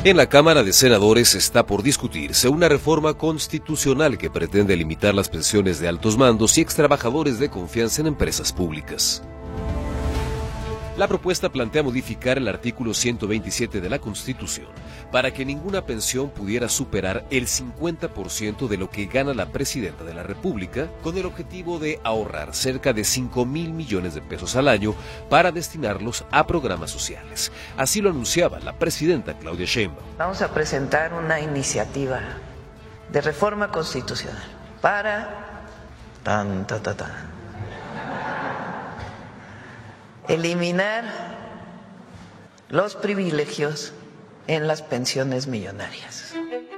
En la Cámara de Senadores está por discutirse una reforma constitucional que pretende limitar las pensiones de altos mandos y extrabajadores de confianza en empresas públicas. La propuesta plantea modificar el artículo 127 de la Constitución para que ninguna pensión pudiera superar el 50% de lo que gana la Presidenta de la República, con el objetivo de ahorrar cerca de 5,000 millones de pesos al año para destinarlos a programas sociales. Así lo anunciaba la Presidenta Claudia Sheinbaum. Vamos a presentar una iniciativa de reforma constitucional para eliminar los privilegios en las pensiones millonarias.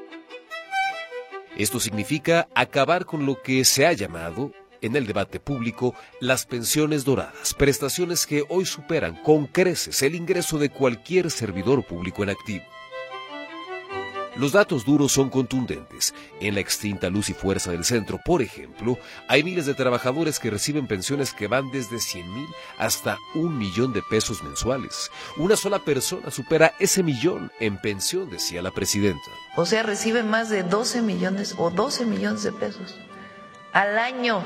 Esto significa acabar con lo que se ha llamado, en el debate público, las pensiones doradas, prestaciones que hoy superan con creces el ingreso de cualquier servidor público en activo. Los datos duros son contundentes. En la extinta Luz y Fuerza del Centro, por ejemplo, hay miles de trabajadores que reciben pensiones que van desde 100,000 hasta 1,000,000 de pesos mensuales. Una sola persona supera ese millón en pensión, decía la presidenta. O sea, reciben más de 12 millones o 12 millones de pesos al año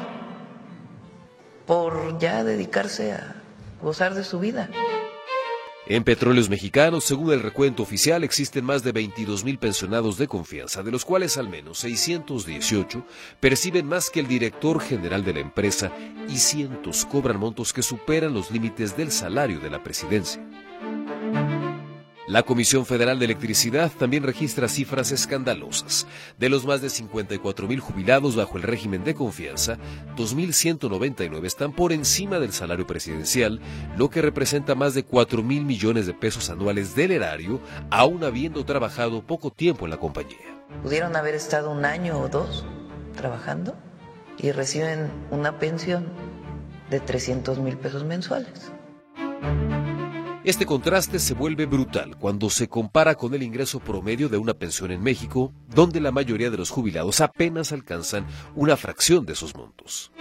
por ya dedicarse a gozar de su vida. En Petróleos Mexicanos, según el recuento oficial, existen más de 22,000 pensionados de confianza, de los cuales al menos 618 perciben más que el director general de la empresa y cientos cobran montos que superan los límites del salario de la presidencia. La Comisión Federal de Electricidad también registra cifras escandalosas. De los más de 54,000 jubilados bajo el régimen de confianza, 2,199 están por encima del salario presidencial, lo que representa más de 4,000 millones de pesos anuales del erario, aún habiendo trabajado poco tiempo en la compañía. Pudieron haber estado 1 año o 2 trabajando y reciben una pensión de 300,000 pesos mensuales. Este contraste se vuelve brutal cuando se compara con el ingreso promedio de una pensión en México, donde la mayoría de los jubilados apenas alcanzan una fracción de esos montos.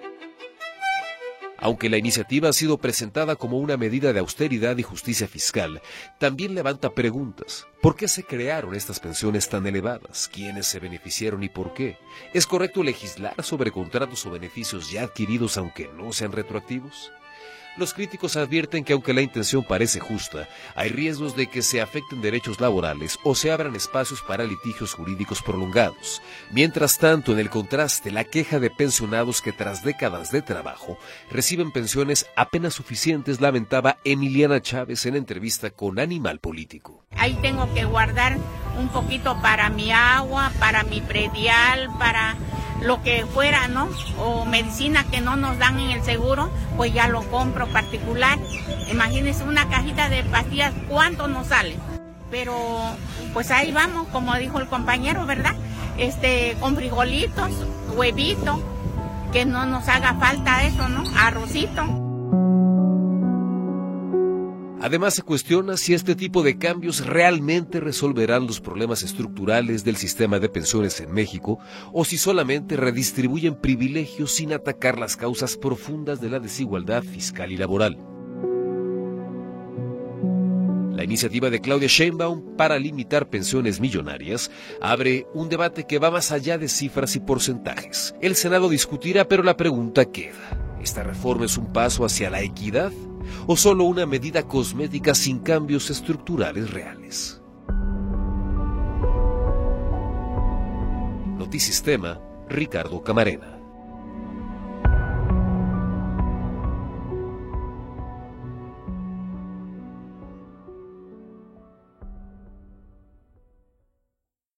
Aunque la iniciativa ha sido presentada como una medida de austeridad y justicia fiscal, también levanta preguntas. ¿Por qué se crearon estas pensiones tan elevadas? ¿Quiénes se beneficiaron y por qué? ¿Es correcto legislar sobre contratos o beneficios ya adquiridos aunque no sean retroactivos? Los críticos advierten que aunque la intención parece justa, hay riesgos de que se afecten derechos laborales o se abran espacios para litigios jurídicos prolongados. Mientras tanto, en el contraste, la queja de pensionados que tras décadas de trabajo reciben pensiones apenas suficientes lamentaba Emiliana Chávez en entrevista con Animal Político. Ahí tengo que guardar un poquito para mi agua, para mi predial, para lo que fuera, ¿no? O medicina que no nos dan en el seguro, pues ya lo compro particular. Imagínense una cajita de pastillas, ¿cuánto nos sale? Pero pues ahí vamos, como dijo el compañero, ¿verdad? Con frijolitos, huevito, que no nos haga falta eso, ¿no? Arrocito. Además, se cuestiona si este tipo de cambios realmente resolverán los problemas estructurales del sistema de pensiones en México o si solamente redistribuyen privilegios sin atacar las causas profundas de la desigualdad fiscal y laboral. La iniciativa de Claudia Sheinbaum para limitar pensiones millonarias abre un debate que va más allá de cifras y porcentajes. El Senado discutirá, pero la pregunta queda. ¿Esta reforma es un paso hacia la equidad o solo una medida cosmética sin cambios estructurales reales? Notisistema, Ricardo Camarena.